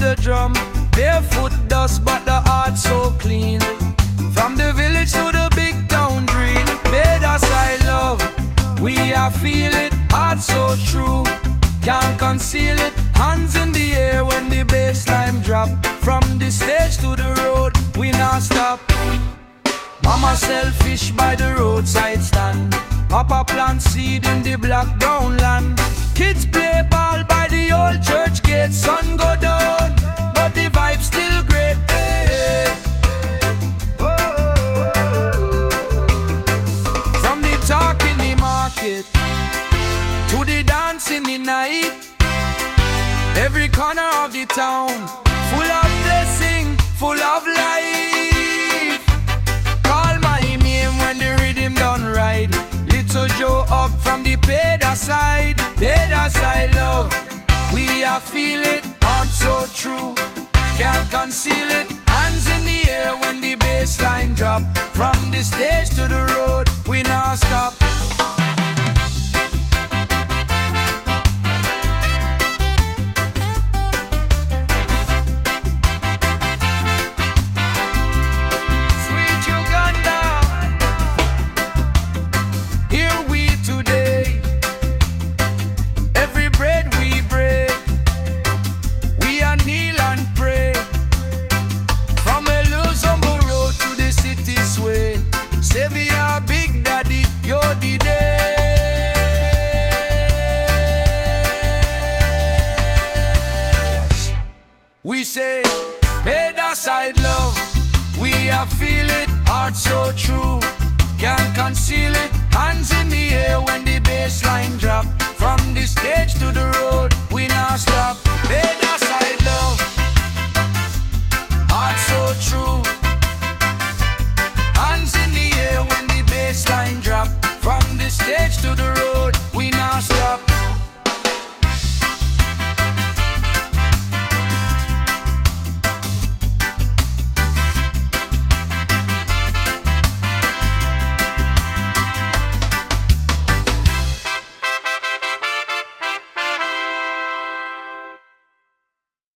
the drum. Barefoot dust but the heart so clean. From the village to the big town dream. Made us I love, we are feel it. Heart so true, can't conceal it. Hands in the air when the bassline drop. From the stage to the road, we not stop. Mama sell fish by the roadside stand. Papa plant seed in the black brown land. Kids play ball by the old church gate. Sun go down, but the vibe still great. Hey, hey. From the talk in the market to the dance in the night, every corner of the town full of blessing, full of life. Call my name when the rhythm done right. Little Joe up from the Peda side. Peda side love, we are feel it. Heart so true, can't conceal it. Hands in the air when the bassline drop. From the stage to the road, we not stop. Savior, Big Daddy, you're the day. We say, Peda side love, we are feel it. Heart so true, can't conceal it. Hands in the air when the bassline drop. From the stage to the road, we not stop. Peda